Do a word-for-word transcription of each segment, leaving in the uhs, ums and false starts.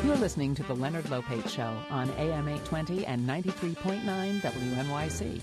You're listening to The Leonard Lopate Show on A M eight twenty and ninety-three point nine W N Y C.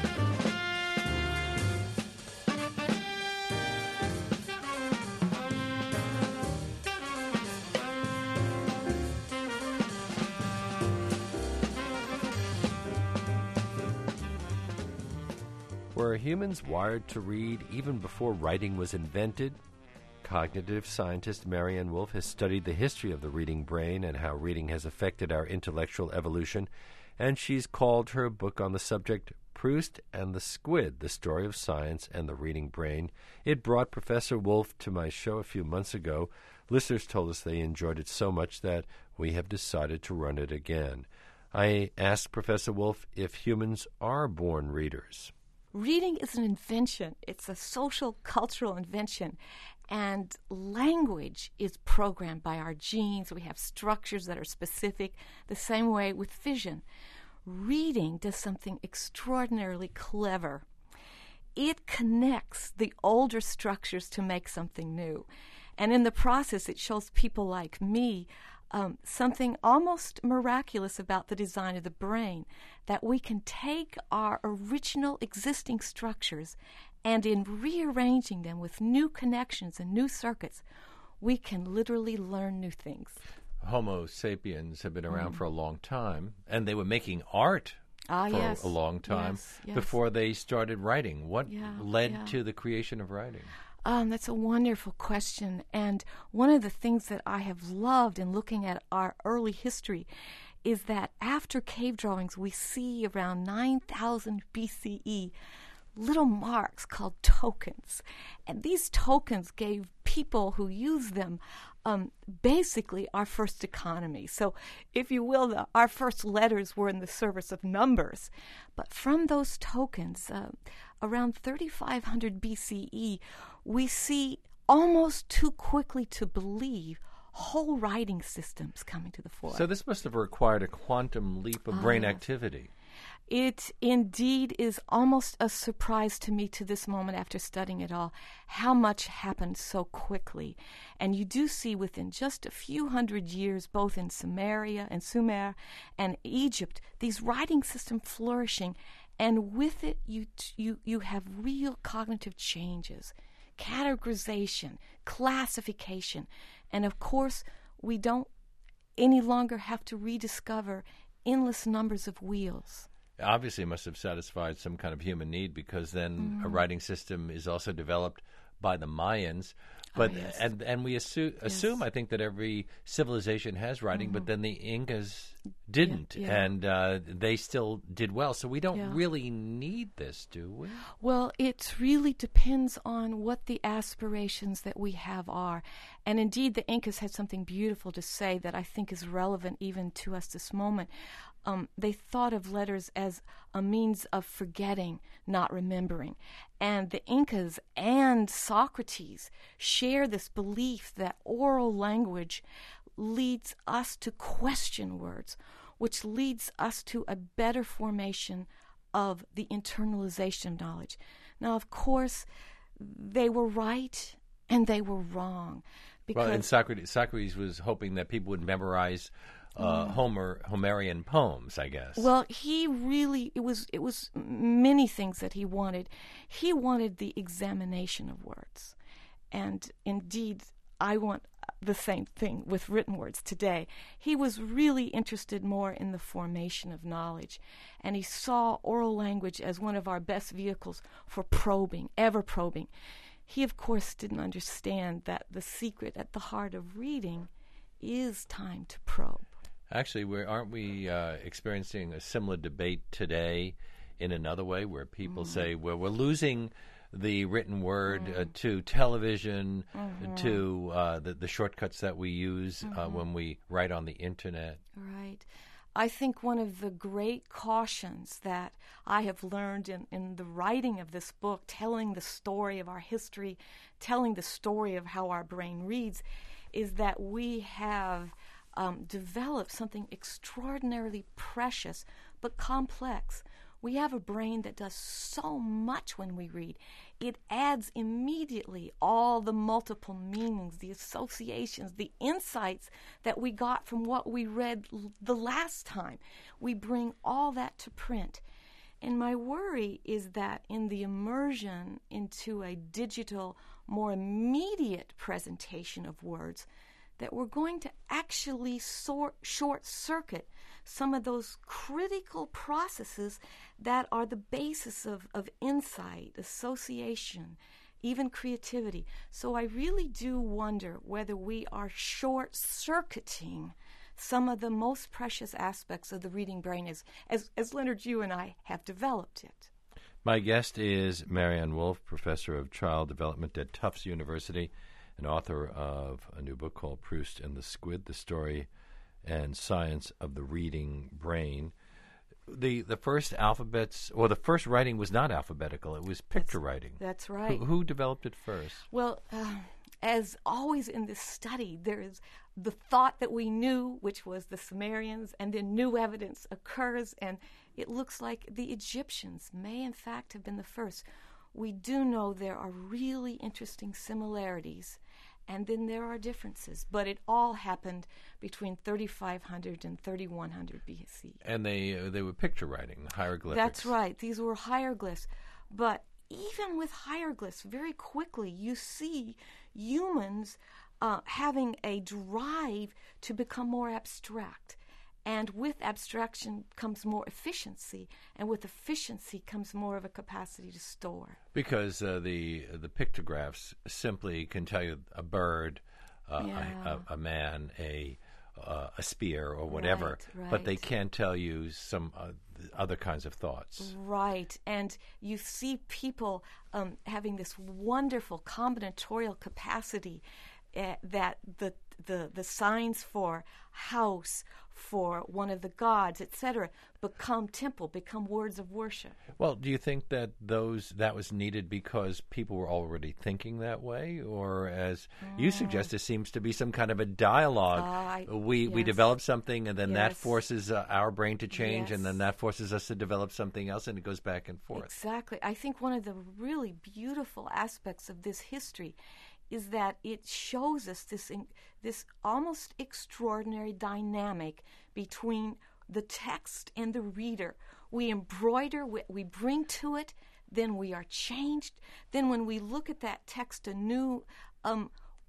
Were humans wired to read even before writing was invented? Cognitive scientist Marianne Wolf has studied the history of the reading brain and how reading has affected our intellectual evolution, and she's called her book on the subject Proust and the Squid, The Story of Science and the Reading Brain. It brought Professor Wolf to my show a few months ago. Listeners told us they enjoyed it so much that we have decided to run it again. I asked Professor Wolf if humans are born readers. Reading is an invention. It's a social, cultural invention. And language is programmed by our genes. We have structures that are specific, the same way with vision. Reading does something extraordinarily clever. It connects the older structures to make something new. And in the process, it shows people like me Um, something almost miraculous about the design of the brain, that we can take our original existing structures and in rearranging them with new connections and new circuits, we can literally learn new things. Homo sapiens have been around Mm. for a long time, and they were making art ah, for yes. a long time yes, yes. before they started writing. What Yeah, led yeah. to the creation of writing? Um, that's a wonderful question. And one of the things that I have loved in looking at our early history is that after cave drawings, we see around nine thousand B C E little marks called tokens. And these tokens gave people who used them um, basically our first economy. So, if you will, the, our first letters were in the service of numbers. But from those tokens, uh, around thirty-five hundred B C E, we see almost too quickly to believe whole writing systems coming to the fore. So this must have required a quantum leap of Ah, brain yes. activity. It indeed is almost a surprise to me to this moment after studying it all, how much happened so quickly. And you do see within just a few hundred years, both in Sumeria and Sumer and Egypt, these writing systems flourishing. And with it, you you you have real cognitive changes, categorization, classification. And of course, we don't any longer have to rediscover endless numbers of wheels. Obviously, it must have satisfied some kind of human need, because then Mm. a writing system is also developed by the Mayans. But Oh, yes. and and we assume, assume I think that every civilization has writing, but then the Incas didn't, Yeah, yeah. and uh, they still did well. So we don't Yeah. really need this, do we? Well, it really depends on what the aspirations that we have are. And indeed, the Incas had something beautiful to say that I think is relevant even to us this moment. Um, they thought of letters as a means of forgetting, not remembering. And the Incas and Socrates share this belief that oral language leads us to question words, which leads us to a better formation of the internalization of knowledge. Now, of course, they were right and they were wrong. Because Well, and Socrates, Socrates was hoping that people would memorize uh, Homer Homerian poems, I guess. Well, he really, it was it was many things that he wanted. He wanted the examination of words. And indeed, I want the same thing with written words today. He was really interested more in the formation of knowledge. And he saw oral language as one of our best vehicles for probing, ever probing. He, of course, didn't understand that the secret at the heart of reading is time to probe. Actually, we're, aren't we uh, experiencing a similar debate today in another way, where people say, well, we're losing the written word uh, to television, to uh, the, the shortcuts that we use uh, when we write on the Internet? Right. I think one of the great cautions that I have learned in, in the writing of this book, telling the story of our history, telling the story of how our brain reads, is that we have um, developed something extraordinarily precious but complex. We have a brain that does so much when we read. it adds immediately all the multiple meanings, the associations, the insights that we got from what we read l- the last time. We bring all that to print. And my worry is that in the immersion into a digital, more immediate presentation of words, that we're going to actually sort, short-circuit some of those critical processes that are the basis of, of insight, association, even creativity. So I really do wonder whether we are short-circuiting some of the most precious aspects of the reading brain as, as, as Leonard, you and I have developed it. My guest is Maryanne Wolf, professor of child development at Tufts University, and author of a new book called Proust and the Squid, The Story and Science of the Reading Brain. The the first alphabets, or the first writing was not alphabetical, it was picture That's, writing. That's right. Who, who developed it first? Well, uh, as always in this study, there is the thought that we knew, which was the Sumerians, and then new evidence occurs, and it looks like the Egyptians may in fact have been the first. We do know there are really interesting similarities, and then there are differences, but it all happened between thirty-five hundred and thirty-one hundred B C. And they uh, they were picture writing, hieroglyphics. That's right. These were hieroglyphs. But even with hieroglyphs, very quickly you see humans uh, having a drive to become more abstract. And with abstraction comes more efficiency, and with efficiency comes more of a capacity to store. Because uh, the the pictographs simply can tell you a bird, uh, Yeah. a, a, a man, a uh, a spear, or whatever, Right, but they right. can't tell you some uh, other kinds of thoughts. Right, and you see people um, having this wonderful combinatorial capacity uh, that the the the signs for house, for one of the gods, et cetera, become temple, become words of worship. Well, do you think that those that was needed because people were already thinking that way, or as you suggest, there seems to be some kind of a dialogue? Uh, we we yes. develop something, and then that Yes. forces uh, our brain to change, and then Yes. that forces us to develop something else, and it goes back and forth. Exactly. I think one of the really beautiful aspects of this history is that it shows us this in, this almost extraordinary dynamic between the text and the reader. We embroider, we, we bring to it, then we are changed. Then when we look at that text anew, um,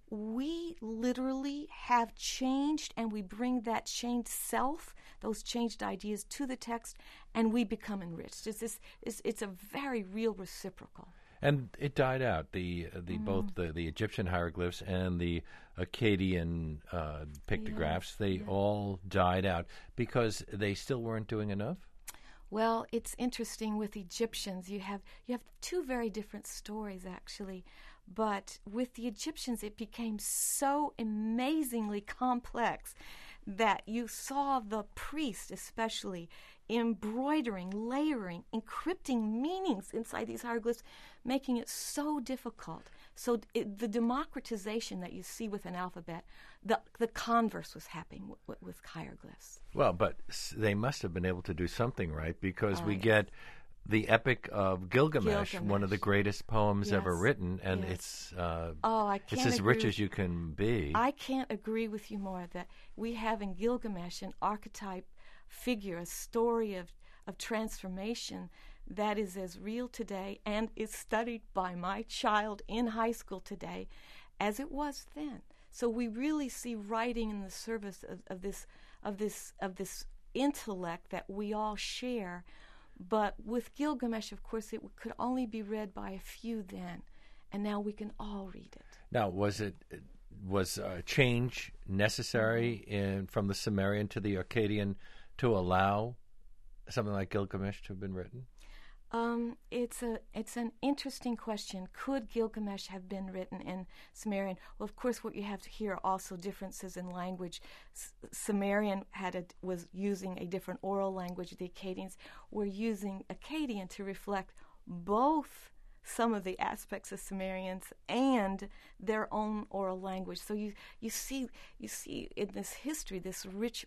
we literally have changed, and we bring that changed self, those changed ideas to the text, and we become enriched. It's, this, it's, it's a very real reciprocal. And it died out. The the Mm. both the, the Egyptian hieroglyphs and the Akkadian uh, pictographs, they yeah. all died out because they still weren't doing enough. Well, it's interesting with Egyptians. You have you have two very different stories, actually. But with the Egyptians, it became so amazingly complex that you saw the priest, especially, embroidering, layering, encrypting meanings inside these hieroglyphs, making it so difficult. So it, the democratization that you see with an alphabet, the the converse was happening w- w- with hieroglyphs. Well, but s- they must have been able to do something right because we Right. get the Epic of Gilgamesh, one of the Gilgamesh. greatest poems ever Yes. written, and Yes. it's uh, Oh, I it's can't as agree rich with- as you can be. I can't agree with you more that we have in Gilgamesh an archetype figure, a story of, of transformation that is as real today and is studied by my child in high school today as it was then. So we really see writing in the service of, of this of this of this intellect that we all share. But with Gilgamesh, of course, it could only be read by a few then, and now we can all read it. Now, was it was uh, change necessary in from the Sumerian to the Akkadian to allow something like Gilgamesh to have been written? Um, it's a it's an interesting question. Could Gilgamesh have been written in Sumerian? Well, of course, what you have to hear are also differences in language. S- Sumerian had a, was using a different oral language. The Akkadians were using Akkadian to reflect both some of the aspects of Sumerians and their own oral language. So you, you see you see in this history this rich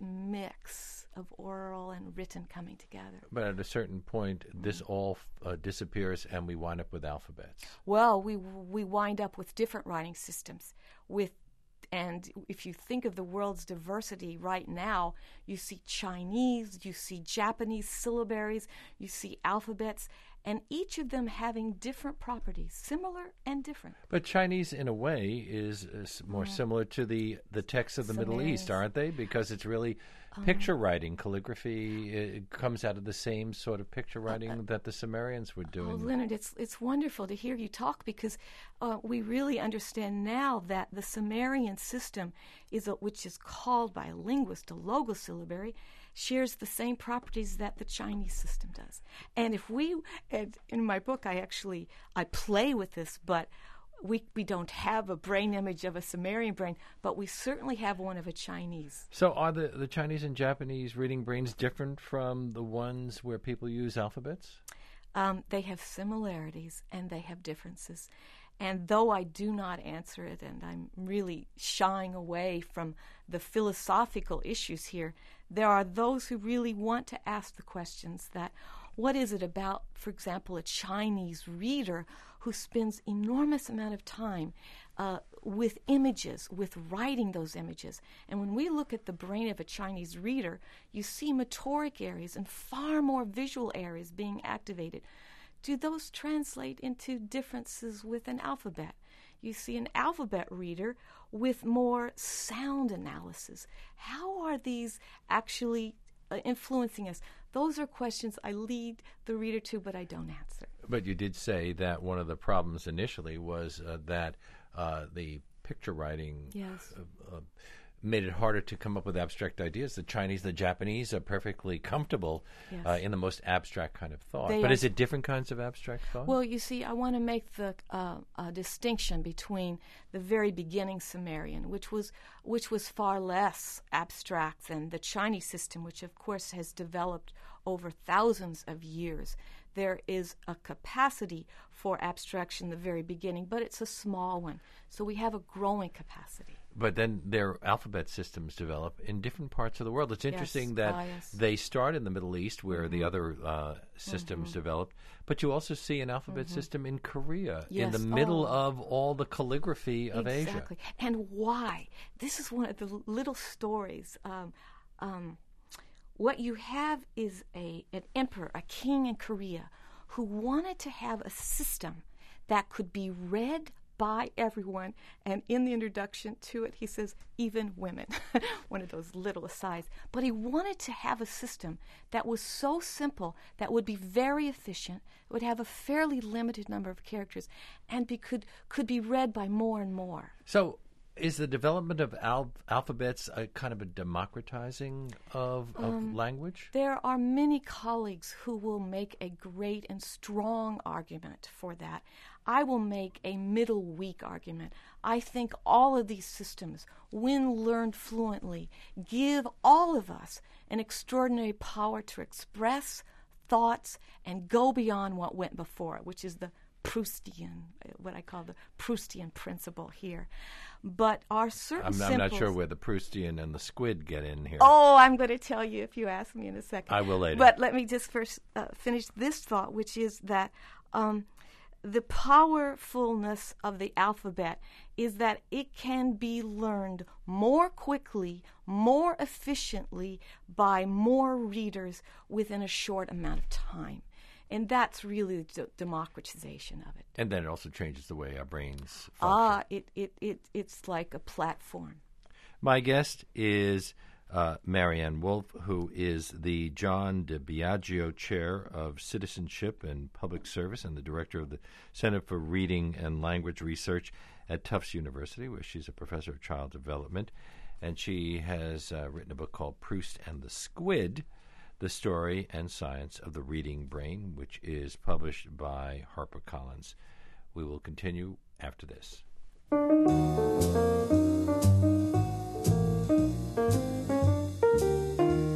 mix of oral and written coming together. But at a certain point, this all uh, disappears, and we wind up with alphabets. Well, we we wind up with different writing systems. With and if you think of the world's diversity right now, you see Chinese, you see Japanese syllabaries, you see alphabets, and each of them having different properties, similar and different. But Chinese, in a way, is, is more yeah. similar to the, the texts of the Sumerians. Middle East, aren't they? Because it's really um, picture writing, calligraphy. It comes out of the same sort of picture writing uh, that the Sumerians were doing. Oh, Leonard, it's it's wonderful to hear you talk, because uh, we really understand now that the Sumerian system, is a, which is called by a linguist a logosyllabary, shares the same properties that the Chinese system does. And if we, and in my book, I actually, I play with this, but we we don't have a brain image of a Sumerian brain, but we certainly have one of a Chinese. So are the, the Chinese and Japanese reading brains different from the ones where people use alphabets? Um, they have similarities and they have differences. And though I do not answer it, and I'm really shying away from the philosophical issues here, there are those who really want to ask the questions that, what is it about, for example, a Chinese reader who spends enormous amount of time uh, with images, with writing those images? And when we look at the brain of a Chinese reader, you see motoric areas and far more visual areas being activated. Do those translate into differences with an alphabet? You see an alphabet reader with more sound analysis. How are these actually uh, influencing us? Those are questions I lead the reader to, but I don't answer. But you did say that one of the problems initially was uh, that uh, the picture writing yes. uh, uh, made it harder to come up with abstract ideas. The Chinese, the Japanese are perfectly comfortable yes. uh, in the most abstract kind of thought. They but are. Is it different kinds of abstract thought? Well, you see, I want to make the uh, uh, distinction between the very beginning Sumerian, which was which was far less abstract than the Chinese system, which of course has developed over thousands of years. There is a capacity for abstraction in the very beginning, but it's a small one. So we have a growing capacity. But then their alphabet systems develop in different parts of the world. It's interesting yes. that ah, yes. they start in the Middle East, where mm-hmm. the other uh, systems mm-hmm. developed, but you also see an alphabet mm-hmm. system in Korea, yes. in the middle oh. of all the calligraphy of exactly. Asia. Exactly. And why? This is one of the little stories. Um, um, what you have is a an emperor, a king in Korea, who wanted to have a system that could be read by everyone, and in the introduction to it, he says, even women. One of those little asides. But he wanted to have a system that was so simple, that would be very efficient, would have a fairly limited number of characters, and be, could, could be read by more and more. So is the development of al- alphabets a kind of a democratizing of, of um, language? There are many colleagues who will make a great and strong argument for that. I will make a middle weak argument. I think all of these systems, when learned fluently, give all of us an extraordinary power to express thoughts and go beyond what went before, which is the Proustian, what I call the Proustian principle here. But are certain I'm, symbols... I'm not sure where the Proustian and the squid get in here. Oh, I'm going to tell you if you ask me in a second. I will later. But let me just first uh, finish this thought, which is that um, the powerfulness of the alphabet is that it can be learned more quickly, more efficiently by more readers within a short amount of time. And that's really the d- democratization of it. And then it also changes the way our brains function. Ah, it, it, it, it's like a platform. My guest is uh, Marianne Wolf, who is the John de Biagio Chair of Citizenship and Public Service and the Director of the Center for Reading and Language Research at Tufts University, where she's a professor of child development. And she has uh, written a book called Proust and the Squid, The Story and Science of the Reading Brain, which is published by HarperCollins. We will continue after this.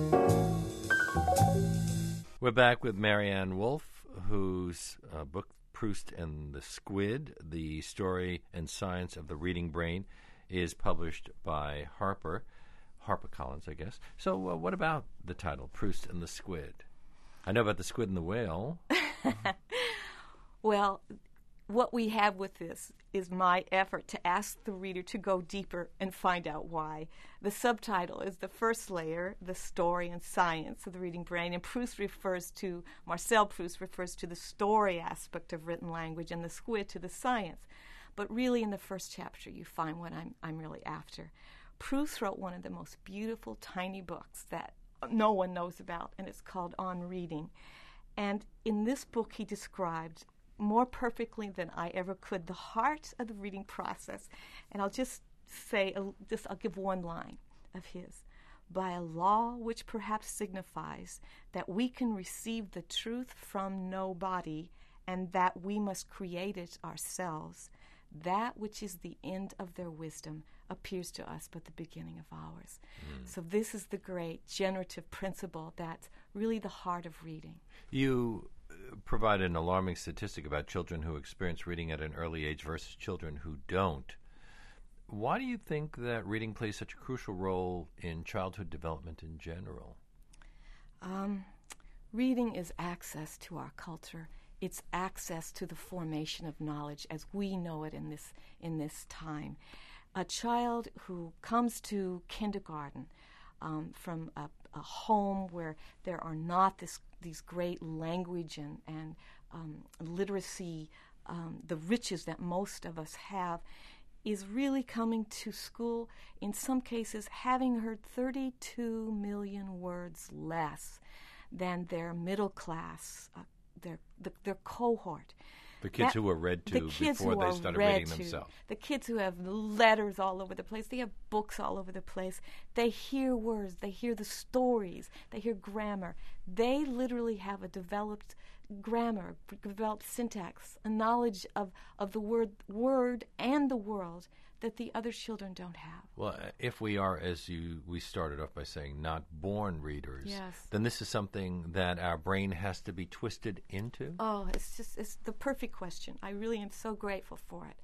We're back with Marianne Wolf, whose uh, book Proust and the Squid, the story and science of the reading brain, is published by Harper, HarperCollins, I guess. So uh, what about the title, Proust and the Squid? I know about the squid and the whale. Well, what we have with this is my effort to ask the reader to go deeper and find out why. The subtitle is the first layer, the story and science of the reading brain, and Proust refers to, Marcel Proust refers to the story aspect of written language and the squid to the science. But really in the first chapter you find what I'm, I'm really after. Proust wrote one of the most beautiful tiny books that no one knows about, and it's called On Reading. And in this book he described more perfectly than I ever could the heart of the reading process. And I'll just say, uh, just I'll give one line of his. By a law which perhaps signifies that we can receive the truth from nobody and that we must create it ourselves, that which is the end of their wisdom appears to us but the beginning of ours. Mm. So this is the great generative principle that's really the heart of reading. You provide an alarming statistic about children who experience reading at an early age versus children who don't. Why do you think that reading plays such a crucial role in childhood development in general? Um, reading is access to our culture. It's access to the formation of knowledge as we know it in this in this time. A child who comes to kindergarten um, from a, a home where there are not this, these great language and, and um, literacy, um, the riches that most of us have, is really coming to school, in some cases, having heard thirty-two million words less than their middle class, uh, their the, their cohort. The kids that, who were read to before they started reading to, themselves. The kids who have letters all over the place. They have books all over the place. They hear words. They hear the stories. They hear grammar. They literally have a developed grammar, developed syntax, a knowledge of, of the word word and the world that the other children don't have. Well, if we are, as you we started off by saying, not born readers, yes. then this is something that our brain has to be twisted into? Oh, it's just it's the perfect question. I really am so grateful for it.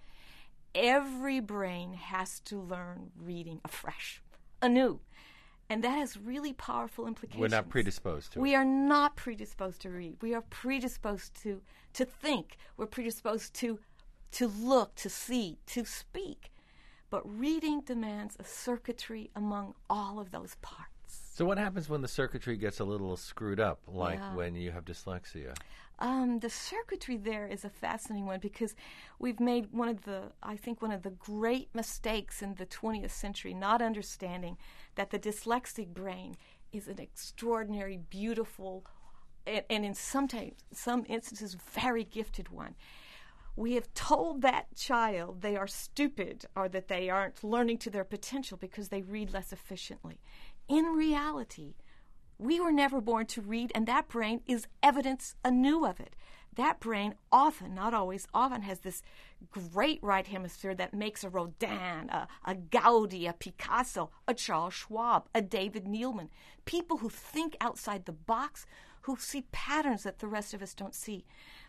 Every brain has to learn reading afresh, anew. And that has really powerful implications. We're not predisposed to we it. We are not predisposed to read. We are predisposed to, to think. We're predisposed to, to look, to see, to speak. But reading demands a circuitry among all of those parts. So what happens when the circuitry gets a little screwed up, like yeah. when you have dyslexia? Um, the circuitry there is a fascinating one because we've made one of the, I think, one of the great mistakes in the twentieth century, not understanding that the dyslexic brain is an extraordinary, beautiful, and, and in some, types, some instances, very gifted one. We have told that child they are stupid or that they aren't learning to their potential because they read less efficiently. In reality, we were never born to read, and that brain is evidence anew of it. That brain often, not always, often has this great right hemisphere that makes a Rodin, a, a Gaudi, a Picasso, a Charles Schwab, a David Neilman, people who think outside the box, who see patterns that the rest of us don't see.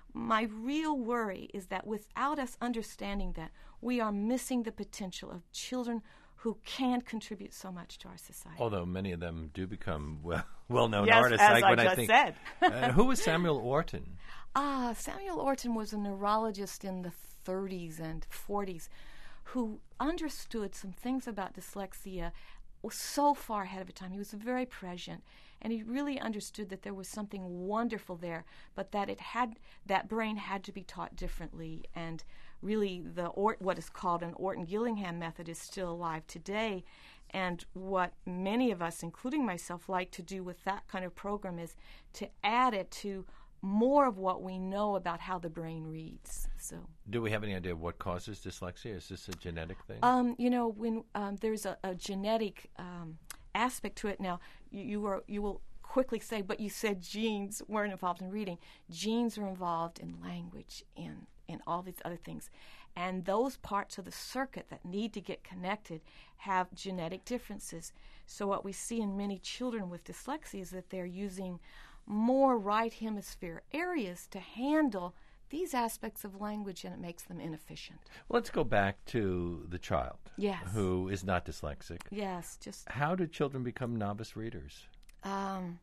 My real worry is that without us understanding that, we are missing the potential of children who can contribute so much to our society. Although many of them do become well, well-known yes, artists. as like I when just I think, said. uh, who was Samuel Orton? Ah, Samuel Orton was a neurologist in the thirties and forties who understood some things about dyslexia was so far ahead of his time. He was very prescient, and he really understood that there was something wonderful there, but that it had that brain had to be taught differently. And really, the or, what is called an Orton-Gillingham method is still alive today. And what many of us, including myself, like to do with that kind of program is to add it to more of what we know about how the brain reads. So, do we have any idea of what causes dyslexia? Is this a genetic thing? Um, you know, when um, there's a, a genetic um, aspect to it. Now, you, you are you will quickly say, but you said genes weren't involved in reading. Genes are involved in language, in in all these other things, and those parts of the circuit that need to get connected have genetic differences. So, what we see in many children with dyslexia is that they're using more right hemisphere areas to handle these aspects of language, and it makes them inefficient. Let's go back to the child Yes. who is not dyslexic. Yes, just How do children become novice readers? um,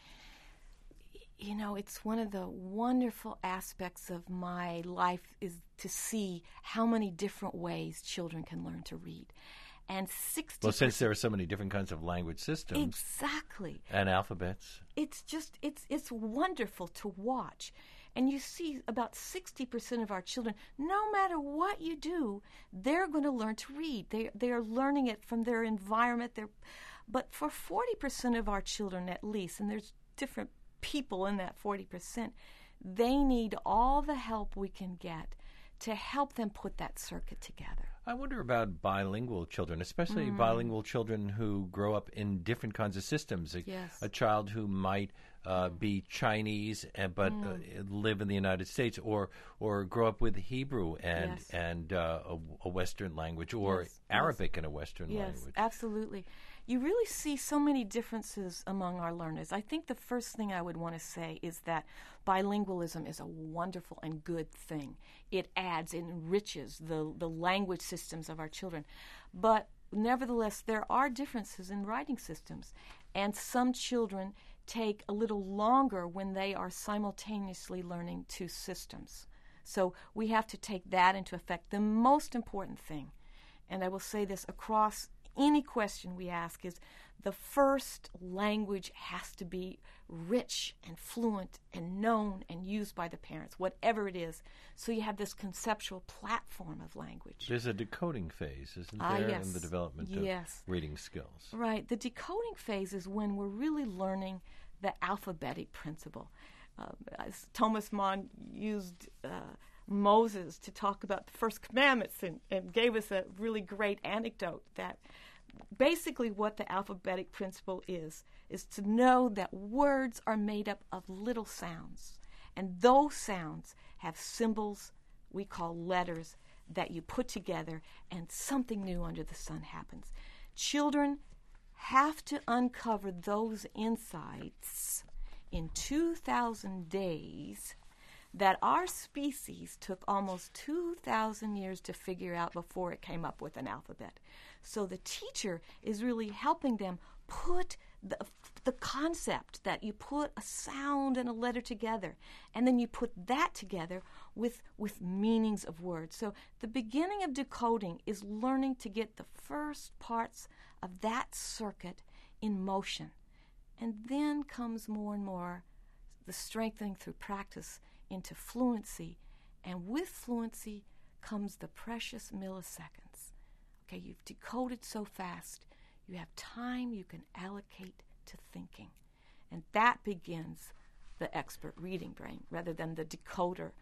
you know, it's one of the wonderful aspects of my life is to see how many different ways children can learn to read. And sixty Well, since there are so many different kinds of language systems exactly. and alphabets. It's just it's it's wonderful to watch. And you see about sixty percent of our children, no matter what you do, they're going to learn to read. They they are learning it from their environment. They're, but for forty percent of our children at least, and there's different people in that forty percent, they need all the help we can get to help them put that circuit together. I wonder about bilingual children, especially Mm. bilingual children who grow up in different kinds of systems. A, Yes. a child who might uh, be Chinese and, but Mm. uh, live in the United States, or or grow up with Hebrew and Yes. and uh, a, a Western language, or Yes, Arabic and a Western Yes, language. absolutely. You really see so many differences among our learners. I think the first thing I would want to say is that bilingualism is a wonderful and good thing. It adds, enriches the, the language systems of our children. But nevertheless, there are differences in writing systems, and some children take a little longer when they are simultaneously learning two systems. So we have to take that into effect. The most important thing, and I will say this across any question we ask, is the first language has to be rich and fluent and known and used by the parents, whatever it is. So you have this conceptual platform of language. There's a decoding phase, isn't Ah, there, yes. in the development Yes. of reading skills? Right. The decoding phase is when we're really learning the alphabetic principle. Uh, as Thomas Mann used uh, Moses to talk about the first commandments and, and gave us a really great anecdote that basically what the alphabetic principle is, is to know that words are made up of little sounds. And those sounds have symbols we call letters that you put together, and something new under the sun happens. Children have to uncover those insights in two thousand days that our species took almost two thousand years to figure out before it came up with an alphabet. So the teacher is really helping them put the, the concept that you put a sound and a letter together, and then you put that together with, with meanings of words. So the beginning of decoding is learning to get the first parts of that circuit in motion. And then comes more and more the strengthening through practice into fluency, and with fluency comes the precious milliseconds. Okay, you've decoded so fast, you have time you can allocate to thinking, and that begins the expert reading brain rather than the decoder.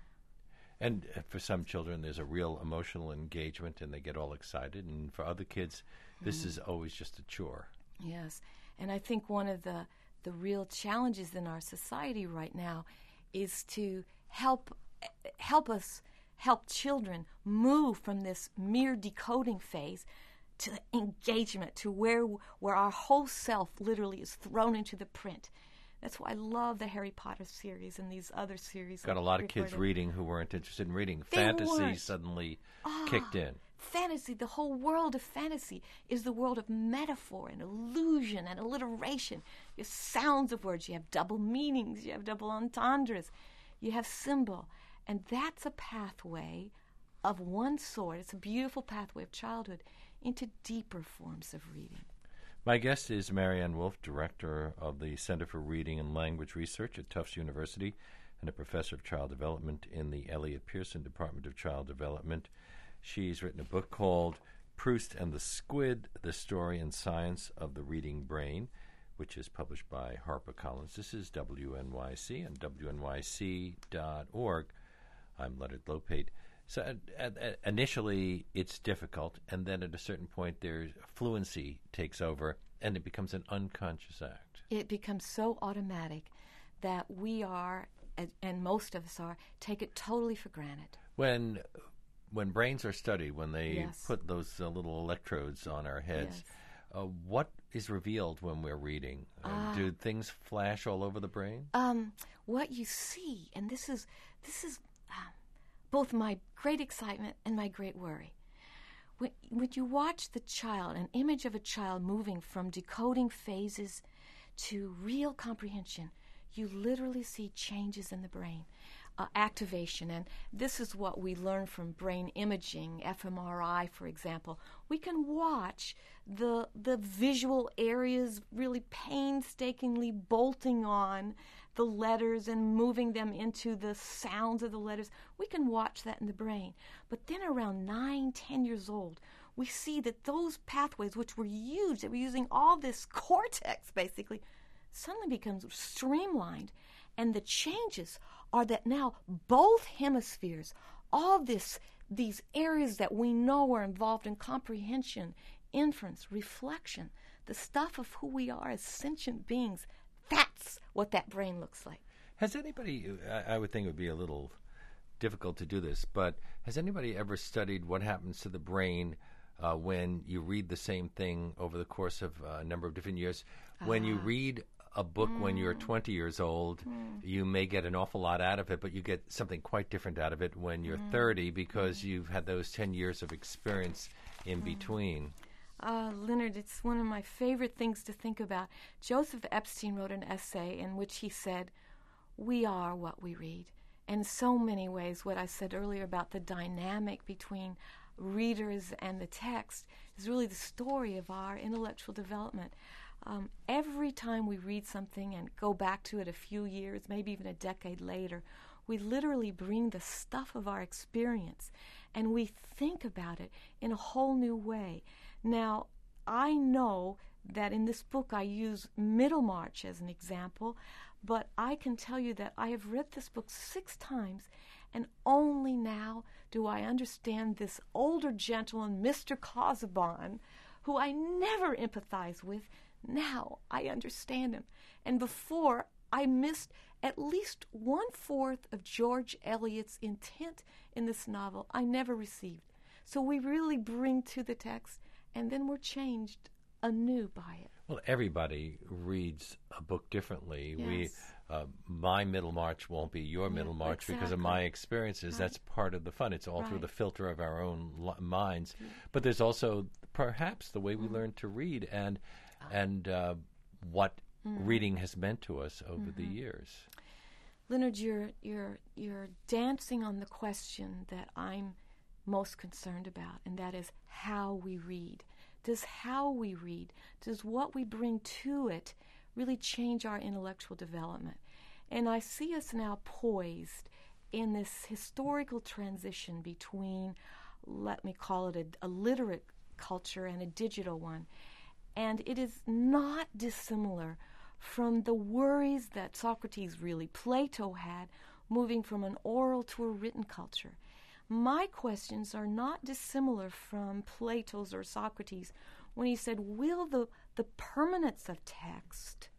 And uh, for some children, there's a real emotional engagement, and they get all excited. And for other kids, this Mm. is always just a chore. Yes, and I think one of the, the real challenges in our society right now is to help help us help children move from this mere decoding phase to engagement, to where where our whole self literally is thrown into the print. That's why I love the Harry Potter series and these other series. Got a that lot of refer kids to- reading who weren't interested in reading. They Fantasy weren't. suddenly Ah, kicked in. Fantasy, the whole world of fantasy is the world of metaphor and illusion and alliteration. You have sounds of words, you have double meanings, you have double entendres, you have symbol. And that's a pathway of one sort. It's a beautiful pathway of childhood into deeper forms of reading. My guest is Marianne Wolf, Director of the Center for Reading and Language Research at Tufts University and a Professor of Child Development in the Elliott Pearson Department of Child Development. She's written a book called Proust and the Squid, The Story and Science of the Reading Brain, which is published by HarperCollins. This is W N Y C and W N Y C dot org. I'm Leonard Lopate. So uh, uh, initially it's difficult, and then at a certain point there's fluency takes over, and it becomes an unconscious act. It becomes so automatic that we are, and- and most of us are, take it totally for granted. When when brains are studied, when they Yes. put those uh, little electrodes on our heads, uh, what is revealed when we're reading? Uh, Ah. do things flash all over the brain? Um, what you see, and this is this is um, both my great excitement and my great worry. When, when you watch the child, an image of a child moving from decoding phases to real comprehension, you literally see changes in the brain, uh, activation. And this is what we learn from brain imaging, f M R I, for example. We can watch the, the visual areas really painstakingly bolting on the letters and moving them into the sounds of the letters. We can watch that in the brain. But then around nine, ten years old, we see that those pathways, which were huge, that were using all this cortex, basically, suddenly becomes streamlined. And the changes are that now both hemispheres, all this, these areas that we know are involved in comprehension, inference, reflection, the stuff of who we are as sentient beings, that's what that brain looks like. Has anybody, I, I would think it would be a little difficult to do this, but has anybody ever studied what happens to the brain uh, when you read the same thing over the course of a number of different years? When you read a book mm. when you're twenty years old, mm. you may get an awful lot out of it, but you get something quite different out of it when you're mm. thirty because mm. you've had those ten years of experience in mm. between. Uh, Leonard, it's one of my favorite things to think about. Joseph Epstein wrote an essay in which he said, we are what we read. And in so many ways, what I said earlier about the dynamic between readers and the text is really the story of our intellectual development. Um, every time we read something and go back to it a few years, maybe even a decade later, we literally bring the stuff of our experience and we think about it in a whole new way. Now, I know that in this book I use Middlemarch as an example, but I can tell you that I have read this book six times, and only now do I understand this older gentleman, Mister Casaubon, who I never empathized with. Now I understand him. And before, I missed at least one-fourth of George Eliot's intent in this novel I never received. So we really bring to the text, and then we're changed anew by it. Well, everybody reads a book differently. Yes. We, uh, my Middlemarch won't be your Yeah, Middlemarch exactly. because of my experiences. Right. That's part of the fun. It's all Right. through the filter of our own li- minds. Yeah. But there's also perhaps the way we mm. learn to read and and uh, what mm. reading has meant to us over mm-hmm. the years. Leonard, you're you're you're dancing on the question that I'm most concerned about, and that is how we read. Does how we read, does what we bring to it really change our intellectual development? And I see us now poised in this historical transition between, let me call it a, a literate culture and a digital one. And it is not dissimilar from the worries that Socrates, really Plato had, moving from an oral to a written culture. My questions are not dissimilar from Plato's or Socrates when he said, will the, the permanence of text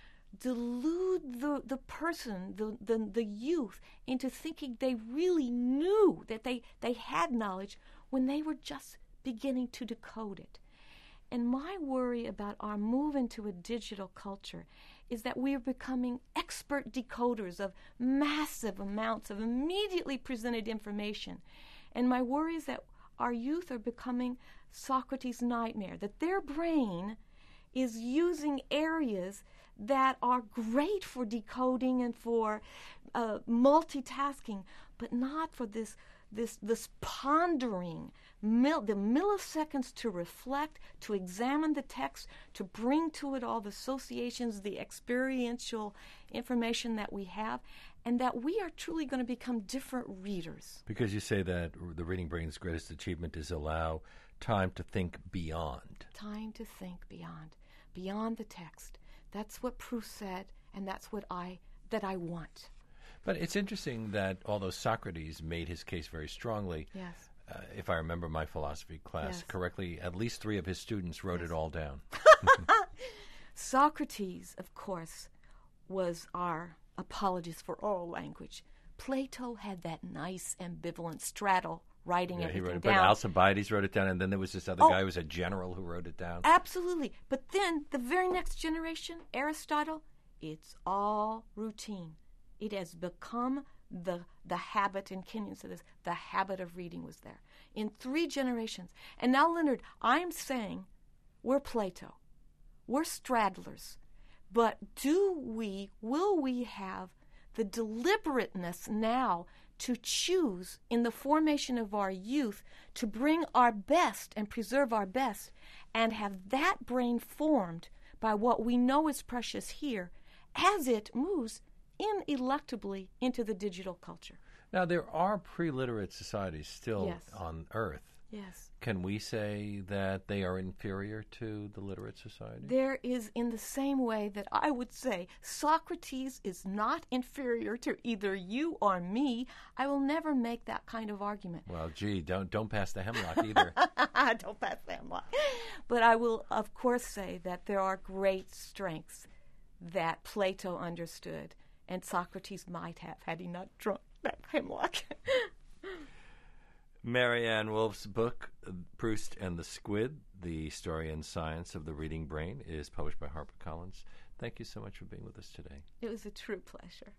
delude the, the person, the, the, the youth, into thinking they really knew, that they, they had knowledge when they were just beginning to decode it? And my worry about our move into a digital culture is that we are becoming expert decoders of massive amounts of immediately presented information. And my worry is that our youth are becoming Socrates' nightmare, that their brain is using areas that are great for decoding and for uh, multitasking, but not for this this this pondering, mil- the milliseconds to reflect, to examine the text, to bring to it all the associations, the experiential information that we have, and that we are truly going to become different readers. Because you say that the reading brain's greatest achievement is allow time to think beyond. Time to think beyond, beyond the text. That's what Proust said, and that's what I that I want. But it's interesting that although Socrates made his case very strongly, yes. uh, if I remember my philosophy class yes. correctly, at least three of his students wrote yes. it all down. Socrates, of course, was our apologist for oral language. Plato had that nice ambivalent straddle, writing yeah, everything he wrote it, down. But Alcibiades wrote it down, and then there was this other oh, guy who was a general who wrote it down. Absolutely. But then the very next generation, Aristotle, it's all routine. It has become the the habit, and Kenyon said this, the habit of reading was there in three generations. And now, Leonard, I'm saying we're Plato. We're straddlers. But do we, will we have the deliberateness now to choose in the formation of our youth to bring our best and preserve our best and have that brain formed by what we know is precious here as it moves ineluctably into the digital culture? Now, there are pre-literate societies still Yes. on Earth. Yes. Can we say that they are inferior to the literate society? There is, in the same way that I would say Socrates is not inferior to either you or me. I will never make that kind of argument. Well, gee, don't don't pass the hemlock either. Don't pass the hemlock. But I will, of course, say that there are great strengths that Plato understood, and Socrates might have had he not drunk that hemlock. Marianne Wolf's book, Proust and the Squid, The Story and Science of the Reading Brain, is published by HarperCollins. Thank you so much for being with us today. It was a true pleasure.